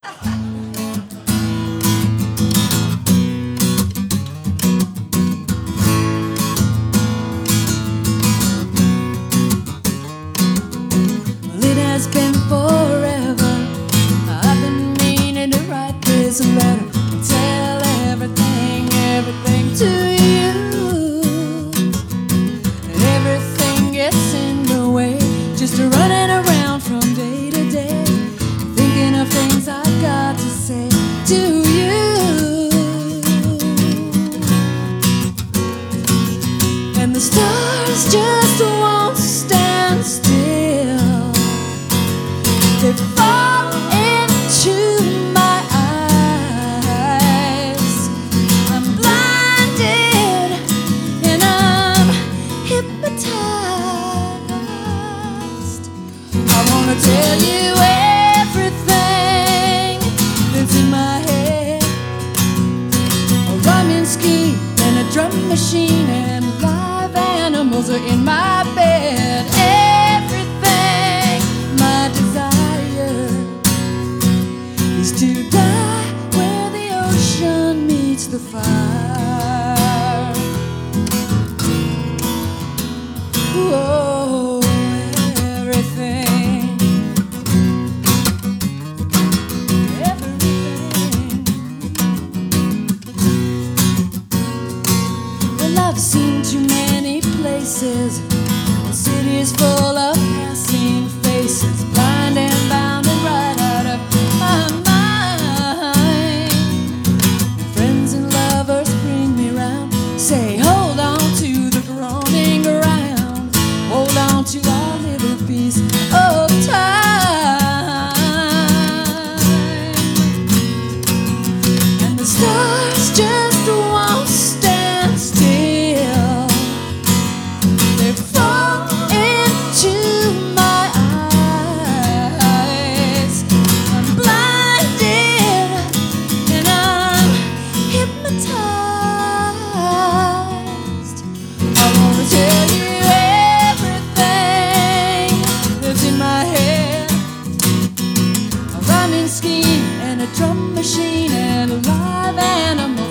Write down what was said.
Well, it has been forever. I've been meaning to write this letter and tell everything to you. And everything gets in the way, just running around from day to day, thinking of things I've got to say to you. And the stars just won't stand still. They fall into my eyes. I'm blinded and I'm hypnotized. I wanna tell you everything that's in my head. A rhyming scheme and a drum machine and live animals are in my bed. Everything, my desire is to die where the ocean meets the fire. Whoa, everything. Well, I've seen too many places, cities full of passing faces, blind and bound and right out of my mind. Friends and lovers bring me round, say hold on to the groaning ground, hold on to our little piece of time. And the stars just won't stand still. They fall into my eyes. I'm blinded and I'm hypnotized. I wanna tell you everything that's in my head. A rhyming scheme and a drum machine and a live animal